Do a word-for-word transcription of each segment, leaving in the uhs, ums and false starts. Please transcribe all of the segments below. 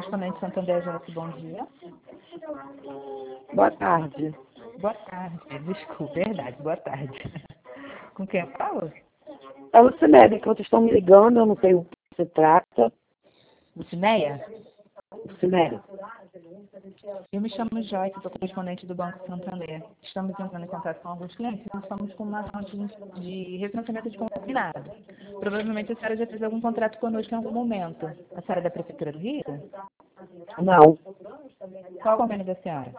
correspondente Santander José, bom dia. Boa tarde. Boa tarde, desculpa, verdade, boa tarde. Com quem eu falo? É o Cinéia, que vocês estão me ligando, eu não sei o que se trata. Lucinéia? O Cinéia. Eu me chamo Joyce, sou correspondente do Banco Santander. Estamos entrando em contato com alguns clientes e estamos com uma ação de, de refinanciamento de consignado. Provavelmente a senhora já fez algum contrato conosco em algum momento. A senhora é da Prefeitura do Rio? Não. Qual o convênio da senhora?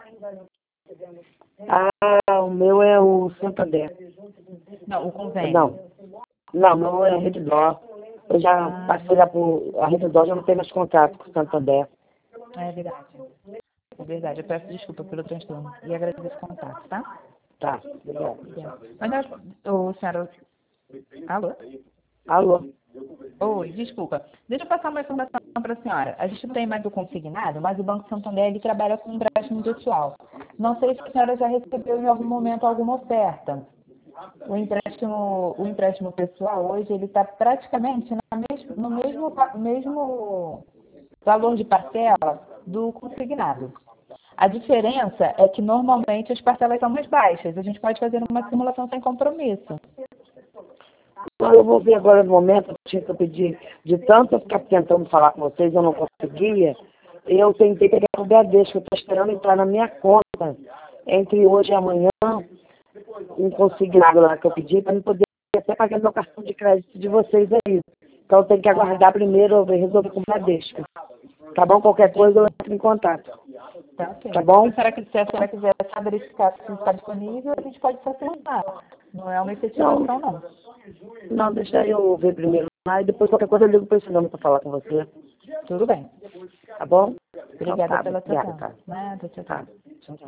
Ah, o meu é o Santander. Não, o convênio. Não. Não, o meu é a Rede Dó. Eu já Ah, passei lá por... A Rede Dó já não tem mais contrato com o Santander. é verdade. É verdade, eu peço desculpa pelo transtorno e agradeço o contato, tá? Tá, obrigado. Mas, nós- ô, senhora... Alô? Alô? Oi, desculpa. Deixa eu passar uma informação para a senhora. A gente não tem mais o consignado, mas o Banco Santander ele trabalha com empréstimo pessoal. Não sei se a senhora já recebeu em algum momento alguma oferta. O empréstimo, o empréstimo pessoal hoje ele está praticamente na mes no mesmo, mesmo valor de parcela do consignado. A diferença é que normalmente as parcelas são mais baixas. A gente pode fazer uma simulação sem compromisso. Não, eu vou ver agora no momento, tinha que eu pedir, de tanto eu ficar tentando falar com vocês, eu não conseguia. Eu tentei pegar o Bradesco, eu estou esperando entrar na minha conta entre hoje e amanhã, um consignado lá que eu pedi, para eu poder até pagar meu cartão de crédito de vocês aí. Então eu tenho que aguardar primeiro eu resolver com o Bradesco. Tá bom? Qualquer coisa eu entro em contato. Tá, ok. Tá bom? Se a senhora quiser, se a senhora quiser só verificar se está disponível, a gente pode facilitar. Não é uma efetivação, não. Não, não, deixa eu ver primeiro lá e depois qualquer coisa eu ligo para esse nome para falar com você. Tudo bem. Tá bom? Obrigada Então, tá, pela obrigada, atenção. tá. Nada, tchau, tchau. Tá.